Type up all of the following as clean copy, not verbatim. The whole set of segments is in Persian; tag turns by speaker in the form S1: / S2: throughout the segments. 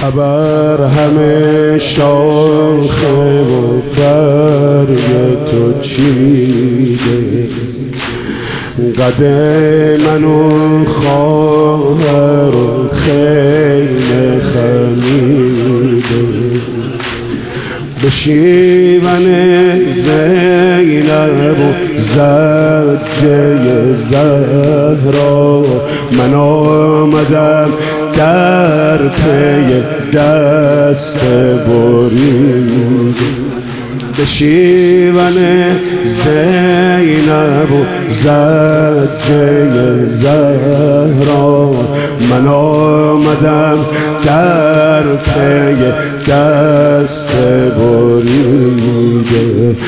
S1: ابر همه شاخه و برگ تو چیده، قد من و خواهر و خیمه خمیده، به شیون زینب و زجه زهرا من آمدم در پی دست بریده، به شیون زینب و زجه زهرا من آمدم در پی دست بریده،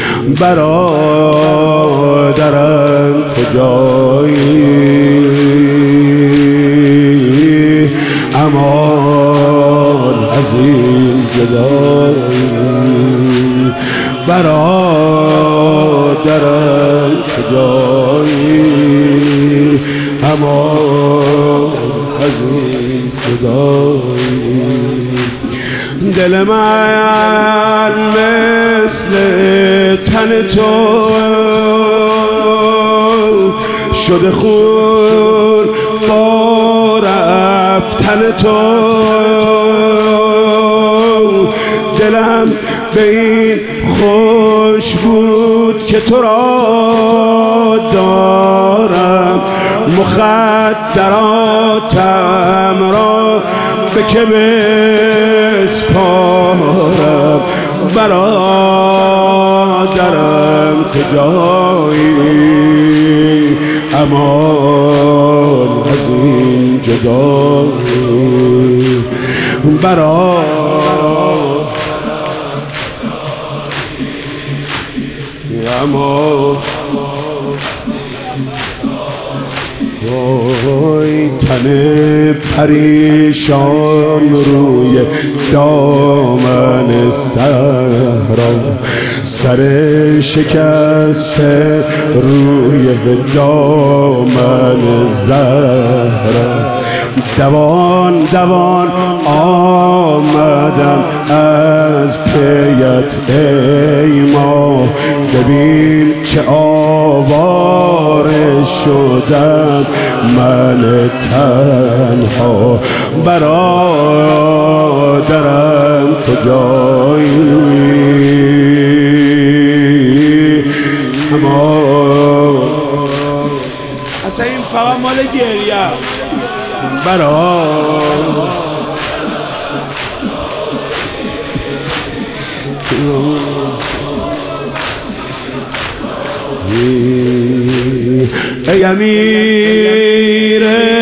S1: برادرم کجایی امان از این جدایی، برادرم کجایی امان از این جدایی، دل من مثل تن تو شده خون با رفتن تو، دلم به این خوش بود که تو را دارم، مخدراتم را به که بسپارم، برادرم کجایی امان از این جدایی، امان وای تن پریشان روی دامن صحرا، سر شکسته روی دامن زهرا، دوان دوان آمدم از پیت ای ما، ببین چه آواره شدم من تنها، برادرم کجایی اما اصلا این فقط مال گریه، ای امیر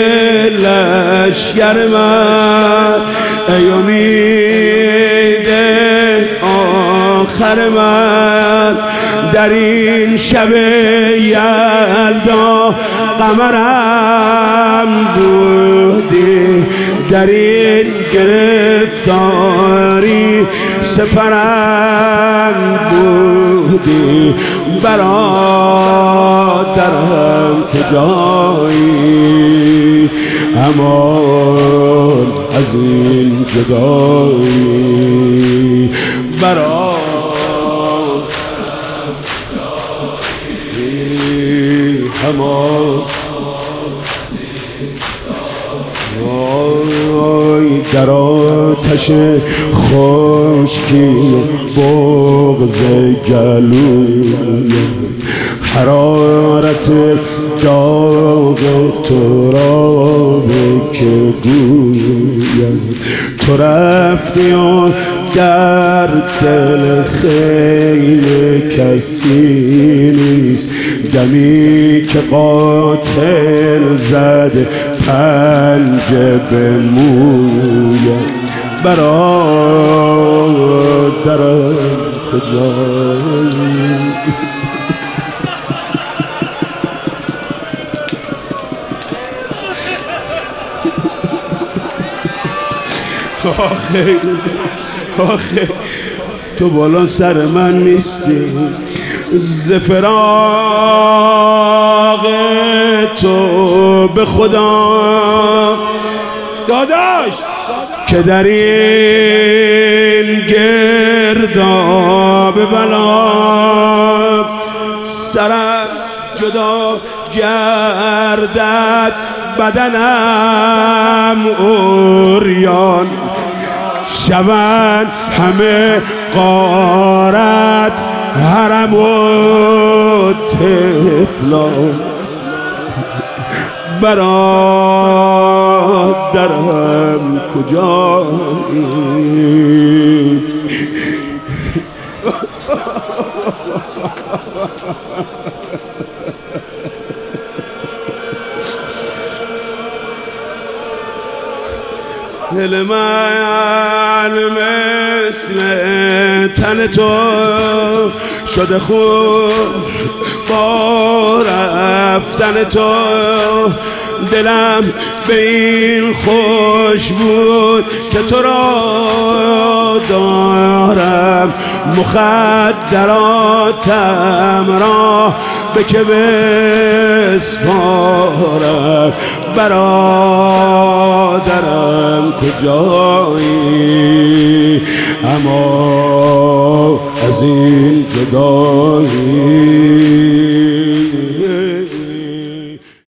S1: لشگر من، ای امید آخر من، در این شب یلدا قمرم بودی، در این گرفتاری سپرم بودی، برادرم کجایی امان از این جدایی، برادرم کجایی امان در آتش خشکی بغض گلویم، حرارت داغ تو را به که گویم، تو رفتی و در دل خیلی کسی نیست، دمی که قاتل زده پنجه به مویم، برادرم کجایی آخه تو بالا سر من نیستی، ز فراق تو به خدا داداش که در این گرداب بلا سرم جدا گردد بدنم اوریان شوند همه غارت حرم و طفلان برادرم کجایی دل من مثل تن تو شده خون با رفتن تو دلم به این خوش بود که تو را دارم مخدراتم را به که بسپارم برادرم کجایی اما از این جدا